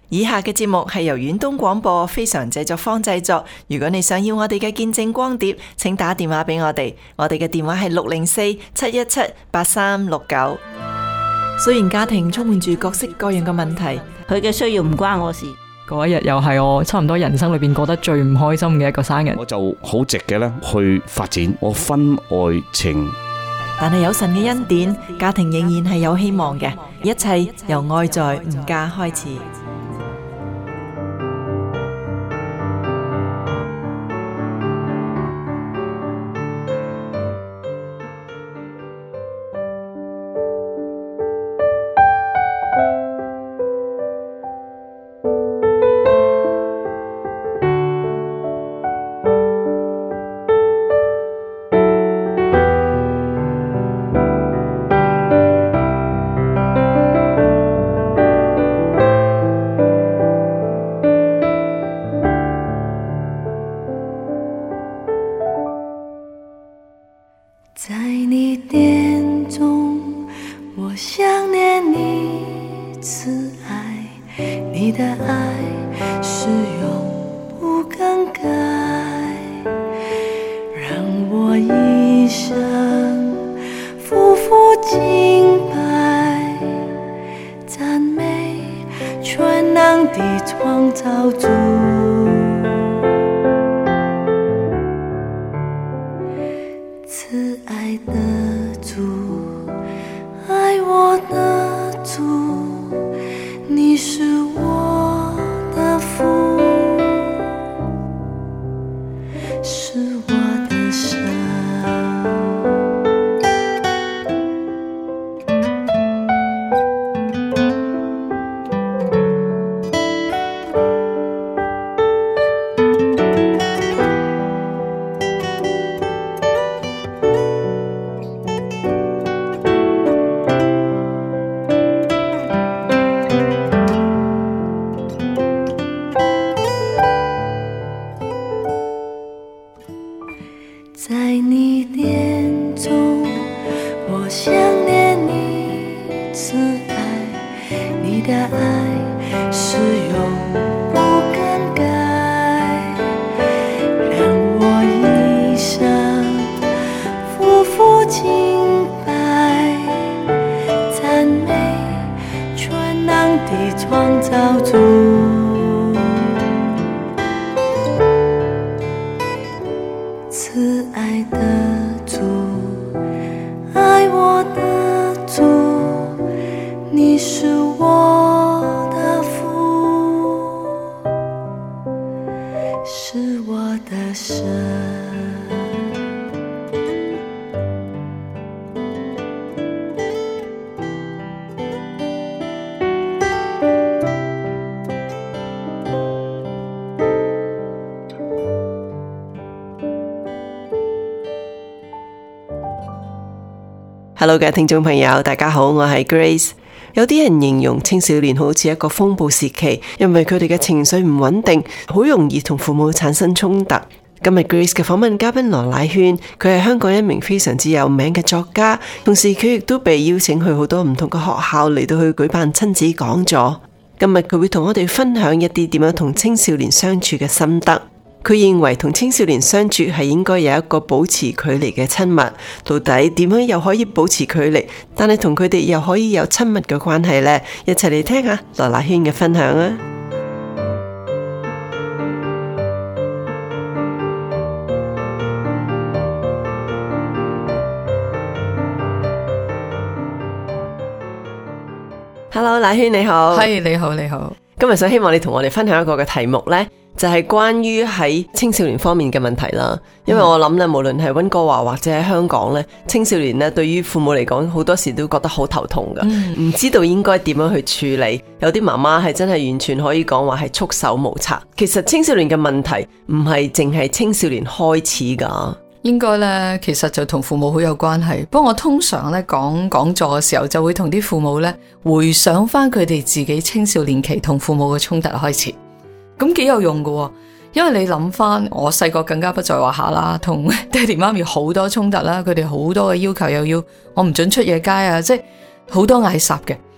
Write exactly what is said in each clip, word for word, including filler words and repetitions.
以下嘅節目係由遠東廣播非常製作坊製作。如果你想要我哋嘅見證光碟，請打電話俾我哋。我哋嘅電話係六零四七一七八三六九。雖然家庭充滿住各式各樣嘅問題， 佢嘅需要唔關我事。 嗰一日又係我差唔多人生裏邊過得最唔開心嘅一個生日， 我就好直嘅咧去發展我婚外情。 但係有神嘅恩典，家庭仍然係有希望嘅。一切由愛在吾家開始。 在你殿中，我想念你慈爱，你的爱是永不更改，让我一生夫妇敬拜，赞美全能的创造主。慈爱的主，爱我的主，你是我的父，是我的神。在你殿中，我想念你慈爱，你的爱是永不更改，让我一生夫妇敬拜，赞美全能的创造主。慈爱的主，爱我的主，你是我的父，是我的神。 Hello 嘅聽眾朋友，大家好，我係 Grace。有啲人形容青少年好似一個風暴時期，因為佢哋嘅情緒唔穩定，好容易同父母產生衝突。今日 Grace 嘅訪問嘉賓羅乃萱，佢係香港一名非常之有名嘅作家，同時佢亦都被邀請去好多唔同嘅學校嚟到去舉辦親子講座。今日佢會同我哋分享一啲點樣同青少年相處嘅心得。佢認為同青少年相處係應該有一個保持距離嘅親密，到底點樣又可以保持距離，但係同佢哋又可以有親密嘅關係呢？一齊嚟聽下羅乃萱嘅分享啊！Hello， 乃萱你好。 係，你好，你好。 今日想希望你同我哋分享一個嘅題目呢，就係關於喺青少年方面嘅問題啦。因為我諗咧，無論係溫哥華或者喺香港咧，青少年咧對於父母嚟講，好多時都覺得好頭痛噶，唔、嗯、知道應該點樣去處理。有啲媽媽係真係完全可以講話係束手無策。其實青少年嘅問題唔係淨係青少年開始噶。 應該咧，其實就同父母好有關係。不過我通常咧講講座嘅時候，就會同啲父母咧回想翻佢哋自己青少年期同父母嘅衝突開始，咁幾有用㗎。因為你諗翻，我細個更加不在話下啦，同爹哋媽咪好多衝突啦，佢哋好多嘅要求，又要我唔准出夜街啊，即係好多嗌霎嘅。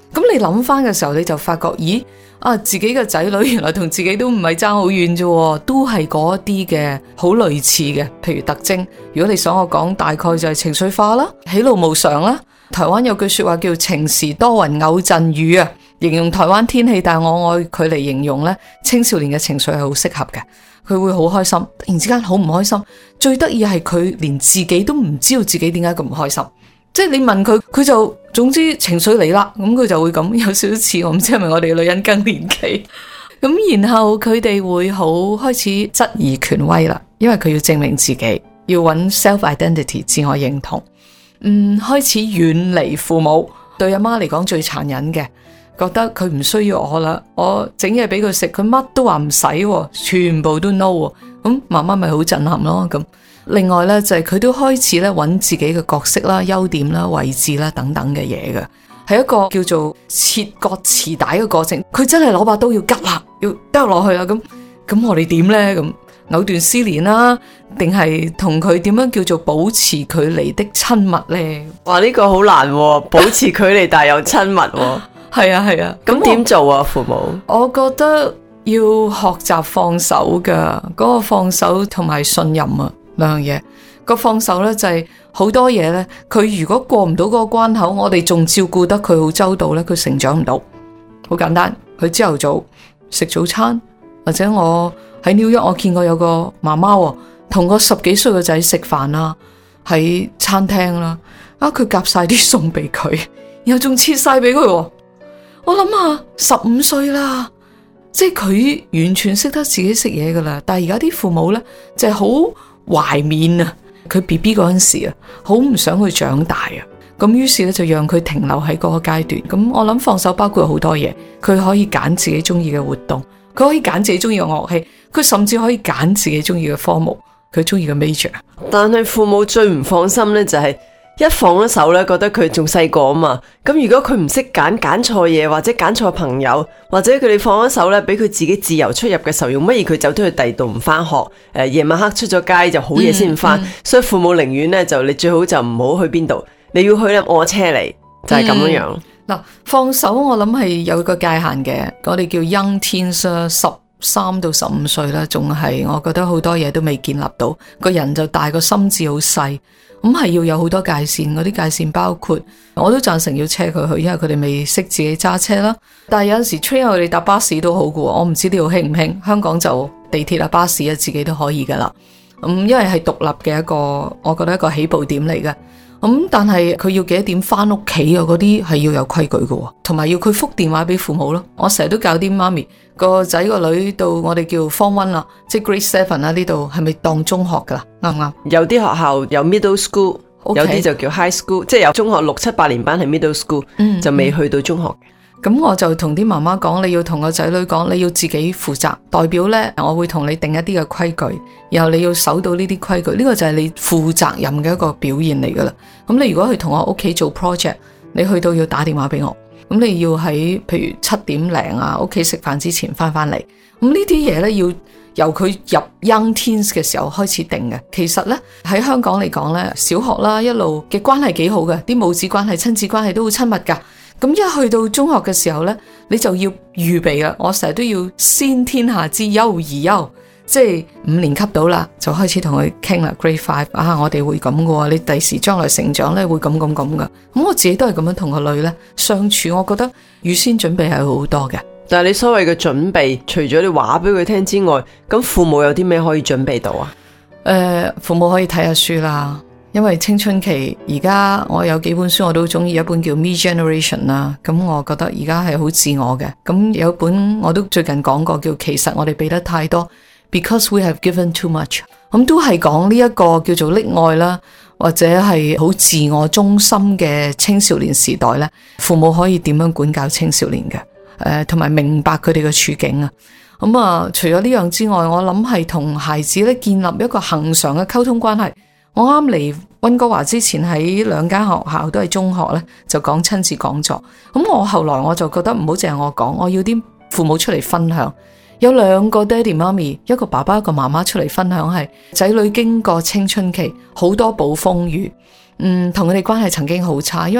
咁你諗翻嘅時候，你就發覺，咦啊，自己嘅仔女原來同自己都唔係爭好遠啫，都係嗰啲嘅好類似嘅，譬如特徵。如果你想我講，大概就係情緒化啦，喜怒無常啦。台灣有句說話叫晴時多雲偶陣雨啊，形容台灣天氣，但係我愛佢嚟形容呢，青少年嘅情緒係好適合嘅，佢會好開心，突然之間好唔開心，最得意係佢連自己都唔知道自己點解咁唔開心。即係你問佢，佢就總之情緒嚟啦，咁佢就會咁，有少少似我唔知係咪我哋女人更年期咁，然後佢哋會好開始質疑權威啦，因為佢要證明自己，要揾 self identity 自我認同，嗯，開始遠離父母，對阿媽嚟講最殘忍嘅，覺得佢唔需要我啦，我整嘢俾佢食，佢乜都話唔使，全部都 no， 咁媽媽咪好震撼咯咁。另外咧就係、是、佢都開始咧揾自己嘅角色啦、優點啦、位置啦等等嘅嘢嘅，係一個叫做切割臍帶嘅過程。佢真係攞把刀要吉啦，要剁落去啦，咁咁我哋點咧？咁藕斷絲連啦，定係同佢點樣叫做保持距離的親密咧？ 哇，呢、這個好難、啊，保持距離但係又親密、啊。係啊係啊，咁點、啊、做啊？父母， 我覺得要學習放手噶，嗰、那個放手同埋信任啊。兩樣嘢，個放手咧就係好多嘢咧，佢如果過唔到嗰個關口，我哋仲照顧得佢好周到咧，佢成長唔到。好簡單，佢朝頭早食早餐，或者我喺紐約我見過有個媽媽同個十幾歲嘅仔食飯啦，喺餐廳啦，啊佢夾晒啲餸俾佢，然後仲切晒俾佢。我諗下十五歲啦，即係佢完全識得自己食嘢噶啦，但係而家啲父母咧就係好懷緬啊，佢 B B 嗰陣時啊，好唔想去長大啊，咁於是咧就讓佢停留喺嗰個階段。咁我諗放手包括好多嘢，佢可以揀自己中意嘅活動，佢可以揀自己中意嘅樂器，佢甚至可以揀自己中意嘅科目，佢中意嘅 major。 但係父母最唔放心咧就係、是。一放咗手咧，覺得佢仲細個啊嘛，咁如果佢唔識揀，揀錯嘢，或者揀錯朋友，或者佢哋放咗手咧，俾佢自己自由出入嘅時候，用乜嘢佢走咗去第二度唔翻學，誒、呃、夜晚黑出咗街就好夜先翻，嗯嗯、所以父母寧願咧就你最好就唔好去邊度，你要去咧我車嚟，就係、是、咁樣樣。嗱、 嗯，放手我諗係有個界限嘅，我哋叫 young teens，十三到十五歲啦，仲係我覺得好多嘢都未建立到，個人就大，個心智好細。咁係要有好多界線，嗰啲界線包括，我都贊成要車佢去，因為佢哋未識自己揸車啦。但係有陣時 train 佢哋搭巴士都好嘅，我唔知呢度興唔興。香港就地鐵啊、巴士啊，自己都可以噶啦。咁、嗯、因為係獨立嘅一個，我覺得一個起步點嚟嘅。咁、嗯、但係佢要幾多點翻屋企啊？嗰啲係要有規矩嘅，同埋要佢覆電話俾父母咯。我成日都教啲媽咪個仔個女到我哋叫 form one 啦，即係 grade seven 啦，呢度係咪當中學噶啦？啱唔啱？ 有啲學校有 middle school， okay. 有啲就叫 high school， 即係有中學六七八年班係 middle school，、嗯、就未去到中學。 咁我就同啲媽媽講，你要同個仔女講，你要自己負責。代表呢，我會同你定一啲嘅規矩，然後你要守到呢啲規矩，呢、這個就係你負責任嘅一個表現嚟噶啦。咁你如果去同我屋企做 project， 你去到要打電話俾我，咁你要喺譬如七點零啊屋企食飯之前翻返嚟。咁呢啲嘢呢，要由佢入 young teens 嘅時候開始定嘅。其實呢，喺香港嚟講呢，小學啦一路嘅關係幾好嘅，啲母子關係、親子關係都好親密噶。咁一去到中學嘅時候呢，你就要預備啦。我成日都要先天下之憂而憂，即係五年級到啦，就開始同佢傾啦。Grade five 啊，我哋會咁嘅喎，你第時將來成長呢會咁咁咁嘅。咁我自己都係咁樣同個女呢相處，我覺得預先準備係好多嘅。 但係你所謂嘅準備，除咗你話俾佢聽之外，咁父母有啲咩可以準備到啊？ 誒、呃，父母可以睇下書啦。因為青春期而家我有幾本書我都好中意，一本叫 Me Generation 啦，咁我覺得而家係好自我嘅。咁有本我都最近講過叫其實我哋俾得太多 Because we have given too much， 咁都係講呢一個叫做溺愛啦，或者係好自我中心嘅青少年時代呢，父母可以點樣管教青少年嘅，誒同埋明白佢哋嘅處境啊。咁啊除咗呢樣之外，我諗係同孩子咧建立一個恆常嘅溝通關係。我啱嚟溫哥華之前喺兩間學校都係中學咧，就講親子講座。咁我後來我就覺得唔好淨係我講，我要啲父母出嚟分享。有兩個爹哋媽咪，一個爸爸一個媽媽出嚟分享，係仔女經過青春期好多暴風雨，嗯，同佢哋關係曾經好差，因為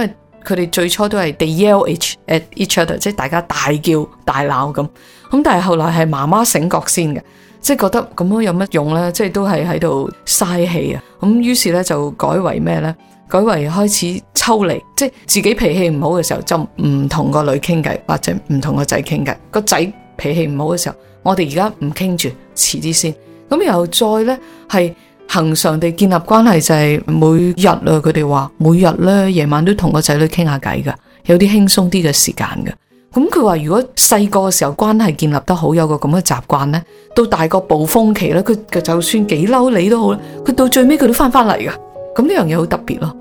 佢哋最初都係 they yell at each other， 即係大家大叫大鬧咁。咁但係後來係媽媽醒覺先嘅，即係覺得咁樣有乜用呢？即係都係喺度嘥氣啊！咁於是咧就改為咩呢？改為開始抽離，即係自己脾氣唔好嘅時候就唔同個女傾偈，或者唔同個仔傾偈。個仔脾氣唔好嘅時候，我哋而家唔傾住，遲啲先。咁然後再呢，係恆常地建立關係，就係每日啊，佢哋話每日呢，夜晚都同個仔女傾下偈㗎，有啲輕鬆啲嘅時間㗎。咁佢話如果細個嘅時候關係建立得好，有個咁嘅習慣呢，到大個暴風期呢，佢就算幾嬲你都好咧，佢到最尾佢都翻返嚟㗎。咁呢樣嘢好特別咯。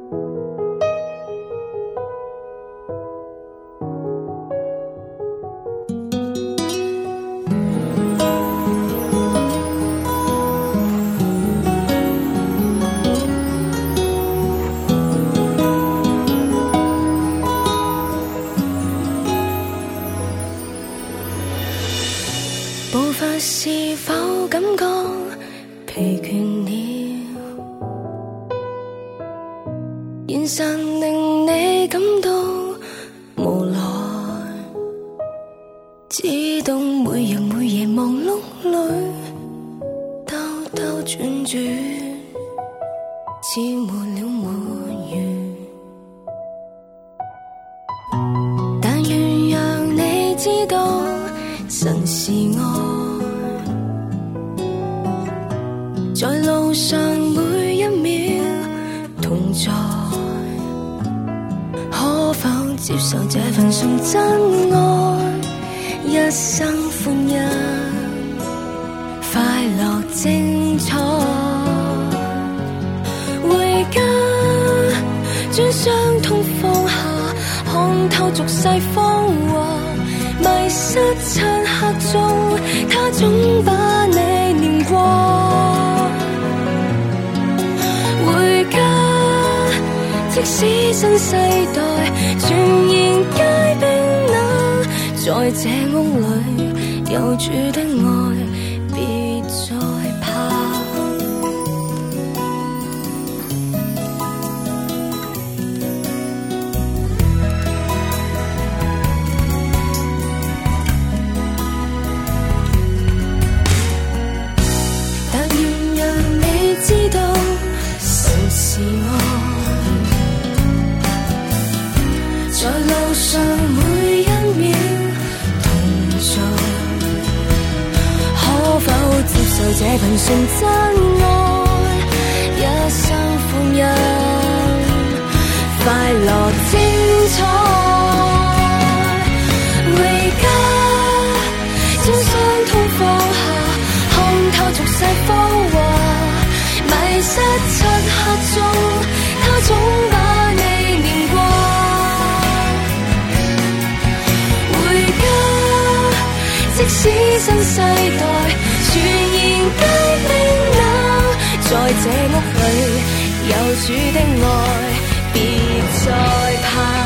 步伐是否感覺疲倦了？現實令你感到無奈，知道每日每夜忙碌裏兜兜轉轉，似沒了沒完。但願讓你知道神是愛，在路上每一秒同在，可否接受這份純真愛？一生歡欣，快樂精彩，回家將傷痛放下，看透俗世芳華，迷失漆黑中，他總把你念掛。回家，即使新世代全然皆冰冷，在這屋裏有主的愛，別再怕。在路上每一秒同在，可否接受這份純真愛？一生歡欣，快樂精彩，回家將傷痛放下，看透俗世芳華，迷失漆黑中，他總把你念掛。即使新世代全然皆冰冷，在這屋裏有主的愛，別再怕。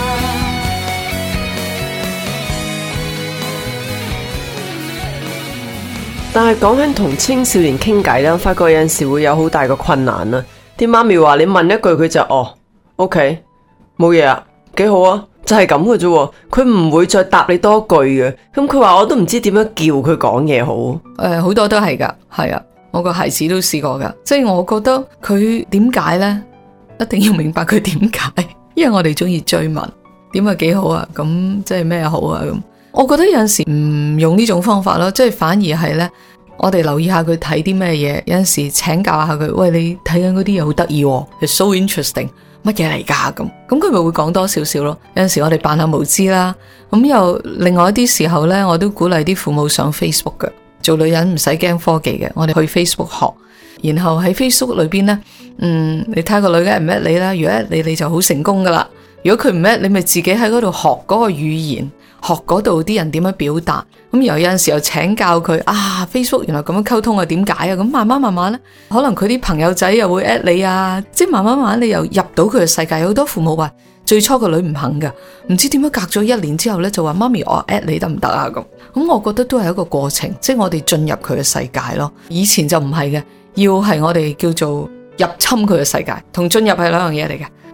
但係講緊同青少年傾偈咧，發覺有陣時會有好大個困難啦。啲媽咪話你問一句佢就哦 ，OK， 冇嘢啊，幾好啊。就係咁嘅啫，佢唔會再答你多句嘅。咁佢話我都唔知點樣叫佢講嘢好。誒、 呃，好多都係噶，係啊，我個孩子都試過噶。即係我覺得佢點解呢？一定要明白佢點解，因為我哋中意追問，點啊幾好啊，咁即係咩好啊咁。我覺得有陣時唔用呢種方法咯，即係反而係呢，我哋留意下佢睇啲咩嘢，有陣時請教下佢，喂，你睇緊嗰啲嘢好得意，It's so interesting。乜嘢嚟噶咁？咁佢咪會講多少少咯？有陣時我哋扮下無知啦。咁又另外一啲時候呢，我都鼓勵啲父母上 Facebook 嘅。做女人唔使驚科技嘅，我哋去 Facebook 學，然後喺 Facebook 裏邊呢，嗯，你睇下個女嘅唔叻你啦，如果叻你你就好成功噶啦。如果佢唔叻，你咪自己喺嗰度學嗰個語言，學嗰度啲人點樣表達。咁又有陣時又請教佢啊 ，Facebook 原來咁樣溝通啊，點解啊？咁慢慢慢慢咧，可能佢啲朋友仔又會 at 你啊，即係慢慢慢慢你又入到佢嘅世界。有好多父母話最初個女唔肯噶，唔知點樣隔咗一年之後咧就話媽咪我 at 你得唔得啊？咁咁我覺得都係一個過程，即係我哋進入佢嘅世界咯。以前就唔係嘅，要係我哋叫做入侵佢嘅世界，同進入係兩樣嘢嚟嘅。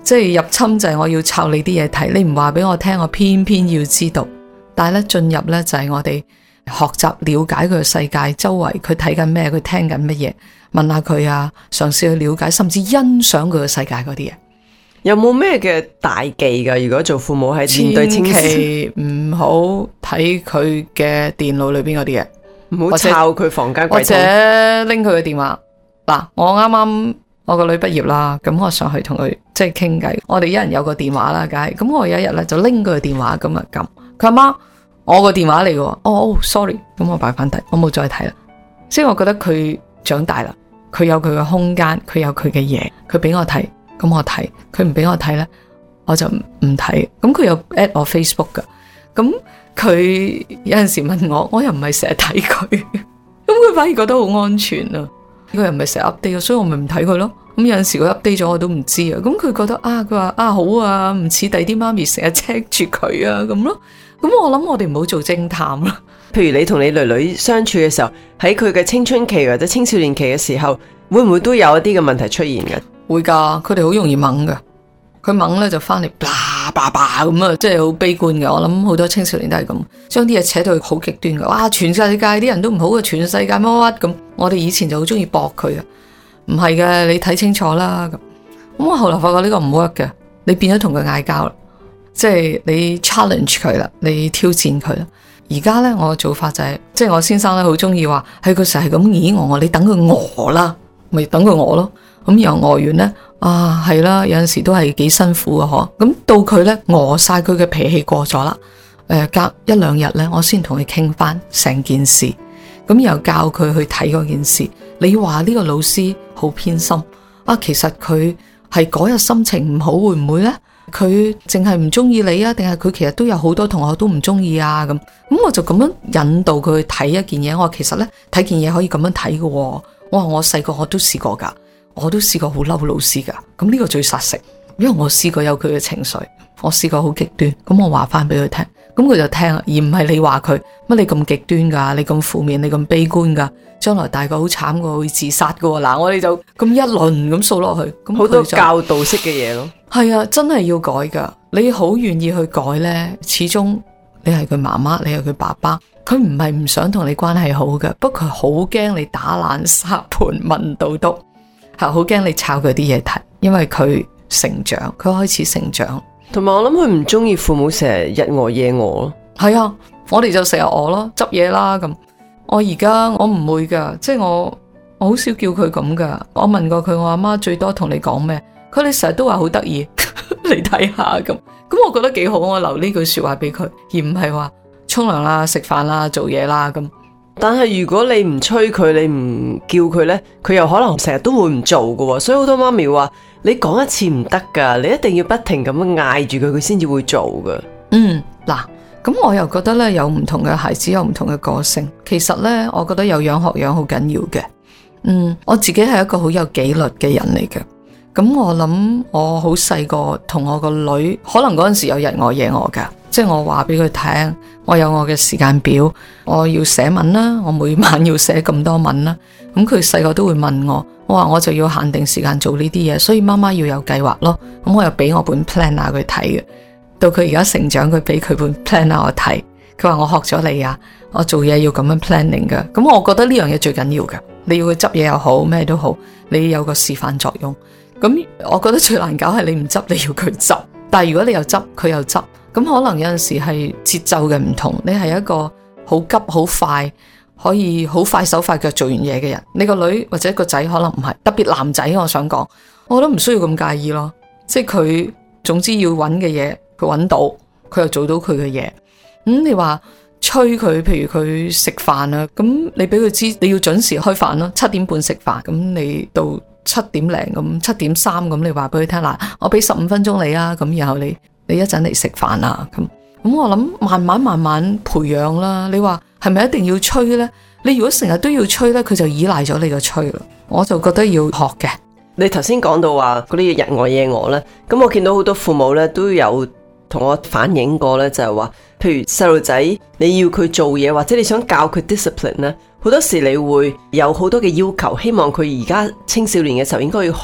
即係入侵就係我要抄你啲嘢睇，你唔話俾我聽，我偏偏要知道。但係咧進入咧就係我哋學習了解佢嘅世界，周圍佢睇緊咩，佢聽緊乜嘢，問下佢啊，嘗試去了解，甚至欣賞佢嘅世界嗰啲嘢。 有冇咩嘅大忌噶？如果做父母係面對青少年， 千祈唔好睇佢嘅電腦裏邊嗰啲嘢， 唔好抄佢房間櫃桶， 或者拎佢嘅電話。嗱，我啱啱我個女畢業啦，咁我上去同佢即係傾偈，我哋一人有個電話啦，梗係咁我有一日咧就拎佢嘅電話咁啊撳，佢阿媽，我個電話嚟嘅，哦，哦 sorry， 咁我擺翻低，我冇再睇啦。即係我覺得佢長大啦，佢有佢嘅空間，佢有佢嘅嘢，佢俾我睇，咁我睇，佢唔俾我睇咧，我就唔睇。咁佢有 at 我 Facebook 噶，咁佢有陣時問我，我又唔係成日睇佢，咁佢反而覺得好安全啊。佢又唔係成日 update，所以我咪唔睇佢咯。咁有陣時佢 update 咗我都唔知啊。咁佢覺得啊，佢話啊好啊，唔似第啲媽咪成日 check 住佢啊咁咯。咁我諗我哋唔好做偵探啦。 譬如你同你女女相處嘅時候，喺佢嘅青春期或者青少年期嘅時候，會唔會都有一啲嘅問題出現嘅？ 會噶，佢哋好容易懵噶。佢懵咧就翻嚟叭叭叭咁啊，即係好悲觀嘅。我諗好多青少年都係咁，將啲嘢扯到好極端嘅。哇，全世界啲人都唔好嘅，全世界乜乜咁。我哋以前就好中意駁佢嘅，唔係嘅，你睇清楚啦咁。咁我後來發覺呢個唔 work 嘅，你變咗同佢嗌交啦，即係你 challenge 佢啦，你挑戰佢啦。而家咧我嘅做法就係、是，即係我先生咧好中意話，係佢成日係咁咦我我，你等佢餓啦，咪等佢餓咯。咁然後餓完咧，啊係啦，有陣時都係幾辛苦嘅嗬。咁到佢咧餓晒，佢嘅脾氣過咗啦，誒、呃、隔一兩日咧，我先同佢傾翻成件事，咁又教佢去睇嗰件事。你話呢個老師好偏心啊，其實佢係嗰日心情唔好，會唔會咧？佢淨係唔中意你啊，定係佢其實都有好多同學都唔中意啊？咁咁我就咁樣引導佢去睇一件嘢。我話其實咧睇件嘢可以咁樣睇嘅。我話我細個我都試過噶。我都試過好嬲老師噶，咁呢個最殺食，因為我試過有佢嘅情緒，我試過好極端，咁我話翻俾佢聽，咁佢就聽，而唔係你話佢乜你咁極端噶，你咁負面，你咁悲觀噶，將來大個好慘噶，會自殺噶，嗱我哋就咁一輪咁掃落去，咁好多教導式嘅嘢咯。 係啊，真係要改噶，你好願意去改呢，始終你係佢媽媽，你係佢爸爸，佢唔係唔想同你關係好嘅，不過佢好驚你打爛沙盤問到篤。係好驚你抄佢啲嘢睇，因為佢成長，佢開始成長。 同埋我諗佢唔中意父母成日日餓夜餓咯。 係啊，我哋就成日餓咯，執嘢啦咁。我而家我唔會噶，即係我我好少叫佢咁噶。我問過佢，我阿媽最多同你講咩？佢哋成日都話好得意，嚟睇下咁。咁我覺得幾好，我留呢句說話俾佢，而唔係話沖涼啦、食飯啦、做嘢啦咁。 但係如果你唔催佢，你唔叫佢呢，佢又可能成日都會唔做噶。所以好多媽咪話你講一次唔得噶，你一定要不停咁樣嗌住佢，佢先至會做噶。 嗯，嗱，咁我又覺得呢，有唔同嘅孩子有唔同嘅個性。其實呢，我覺得有樣學樣好緊要嘅。嗯，我自己係一個好有紀律嘅人嚟嘅。咁我諗我好細個同我個女，可能嗰陣時有日餓夜餓噶。即係我話俾佢聽，我有我嘅時間表，我要寫文啦，我每晚要寫咁多文啦。咁佢細個都會問我，我話我就要限定時間做呢啲嘢，所以媽媽要有計劃咯。咁我又俾我本 planner 佢睇嘅。到佢而家成長，佢俾佢本 planner 我睇，佢話我學咗你啊，我做嘢要咁樣 planning 嘅。咁我覺得呢樣嘢最緊要嘅，你要佢執嘢又好，咩都好，你有個示範作用。咁我覺得最難搞係你唔執，你要佢執。但係如果你又執，佢又執。咁可能有陣時係節奏嘅唔同，你係一個好急好快，可以好快手快腳做完嘢嘅人，你個女或者個仔可能唔係，特別男仔我想講，我都唔需要咁介意咯，即係佢總之要揾嘅嘢，佢揾到，佢又做到佢嘅嘢。咁、嗯、你話催佢，譬如佢食飯啊，咁你俾佢知你要準時開飯咯，七點半食飯，咁你到七點零咁，七點三咁，你話俾佢聽啦，我俾十五分鐘你啊，咁然後你。你一陣嚟食飯啊，咁咁我諗慢慢慢慢培養啦。你話係咪一定要催呢？你如果成日都要催呢，佢就依賴咗你個催啦。我就覺得要學嘅。你頭先講到話嗰啲日餓夜餓呢，咁我見到好多父母呢都有同我反映過呢，就係話，譬如細路仔你要佢做嘢，或者你想教佢 discipline 呢，好多時你會有好多嘅要求，希望佢而家青少年嘅時候應該要學。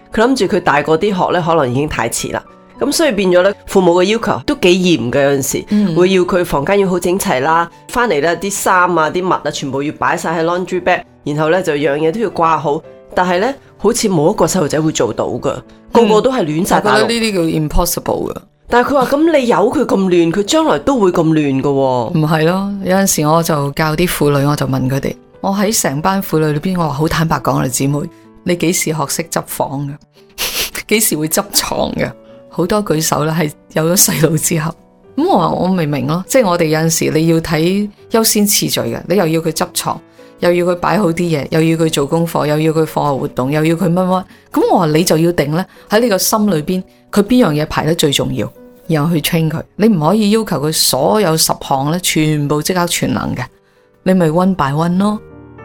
佢諗住佢大個啲學呢，可能已經太遲啦。咁所以變咗呢，父母嘅要求都幾嚴嘅，有陣時、嗯、會要佢房間要好整齊啦，翻嚟呢啲衫啊啲襪啊全部要擺晒喺 laundry bag， 然後呢就樣嘢都要掛好。但係呢，好似冇一個細路仔會做到噶，個個都係亂晒大陸。 我覺得呢啲叫 impossible 噶。 但係佢話咁你由佢咁亂，佢將來都會咁亂噶。唔係咯，有陣時我就教啲婦女，我就問佢哋，我喺成班婦女裏邊，我話好坦白講，我哋姊妹，你幾時學識執房嘅？幾時會執床嘅？好多舉手啦，係有咗細路之後。咁我話我明明咯，即係我哋有陣時你要睇優先次序嘅，你又要佢執床，又要佢擺好啲嘢，又要佢做功課，又要佢課外活動，又要佢乜乜。咁我話你就要定咧，喺你個心裏邊，佢邊樣嘢排得最重要，然後去 train 佢。你唔可以要求佢所有十項咧全部即刻全能嘅，你咪 one by one 咯。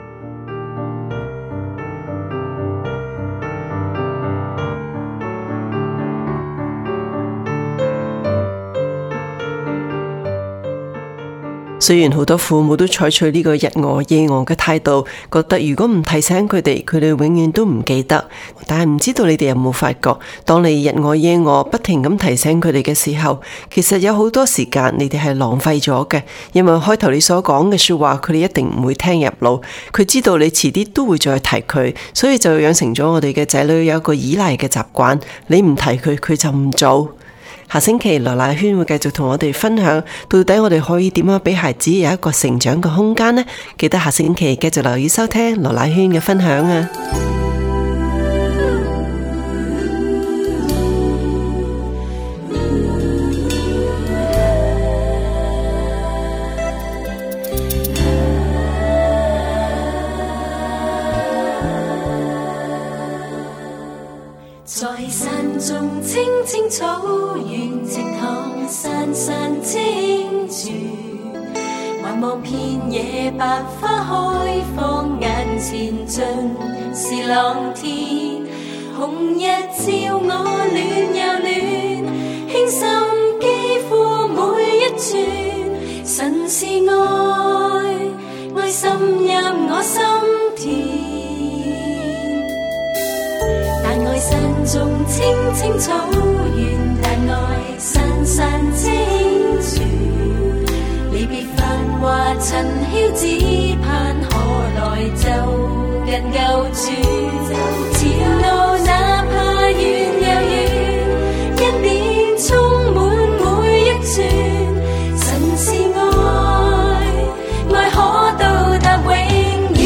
雖然好多父母都採取呢個日餓夜餓嘅態度，覺得如果唔提醒佢哋，佢哋永遠都唔記得。但係唔知道你哋有冇發覺，當你日餓夜餓不停咁提醒佢哋嘅時候，其實有好多時間你哋係浪費咗嘅。因為開頭你所講嘅說話，佢哋一定唔會聽入腦。佢知道你遲啲都會再提佢，所以就養成咗我哋嘅仔女有一個依賴嘅習慣。你唔提佢，佢就唔做。下星期羅乃萱會繼續同我哋分享，到底我哋可以點樣俾孩子有一個成長嘅空間呢？記得下星期繼續留意收聽羅乃萱嘅分享啊！ 在山中青青草原，直淌潺潺清泉，還望遍野百花開放，眼前盡是朗天。紅日照我暖又暖，輕滲肌膚每一寸，神是愛，愛滲入我心田。大愛山中青青草原，大愛潺潺清泉。離別繁華塵囂，只盼何來就近舊處。前路哪怕遠又遠，恩典充滿每一寸。神是愛，愛可到達永遠。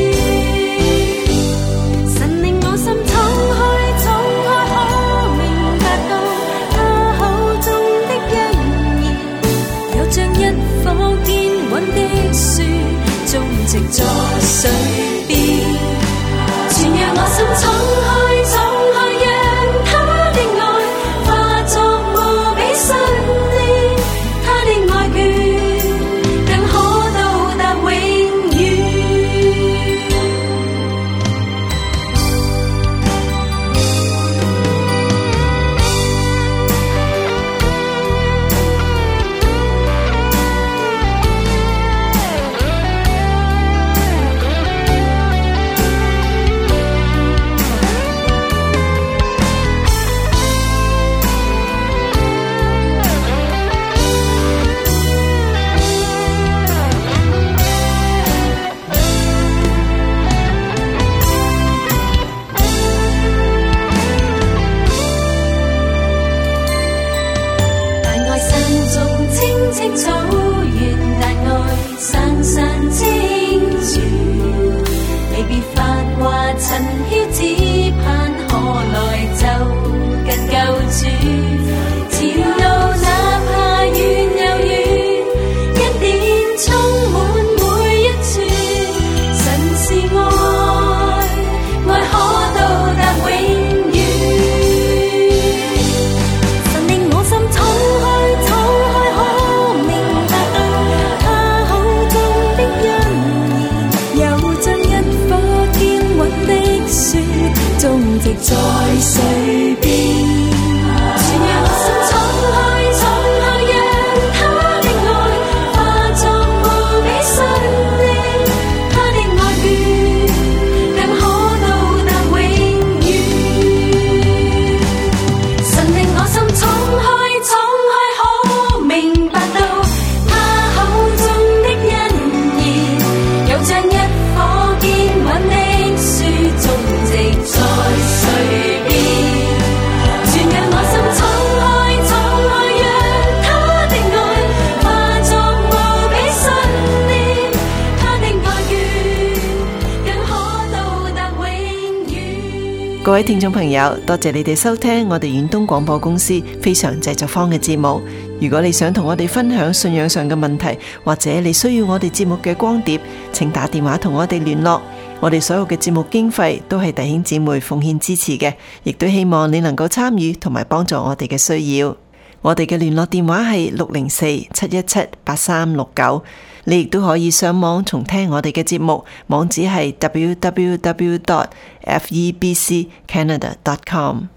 神令我心敞開，敞開可明白到他口中的恩言，又像一棵堅穩的樹，種植在水邊。全讓我心敞開，敞開讓他的愛化作無比新鮮，他的愛眷更可到達永遠。青草原，大愛潺潺清泉。離別繁華塵囂，只盼何來就近舊處。前路哪怕遠又遠，恩典充滿每一寸。神是愛，愛可到達永遠。神令我心敞開，敞開可明白到他口中的恩言，又像一棵堅穩的樹， 各位聽眾朋友，多謝你哋收聽我哋遠東廣播公司非常製作坊嘅節目。如果你想同我哋分享信仰上嘅問題，或者你需要我哋節目嘅光碟，請打電話同我哋聯絡。我哋所有嘅節目經費都係弟兄姊妹奉獻支持嘅，亦都希望你能夠參與同埋幫助我哋嘅需要。我哋嘅聯絡電話係六零四七一七八三六九。你亦都可以上網重聽我哋嘅節目，網址係 w w w dot f e b c canada dot com。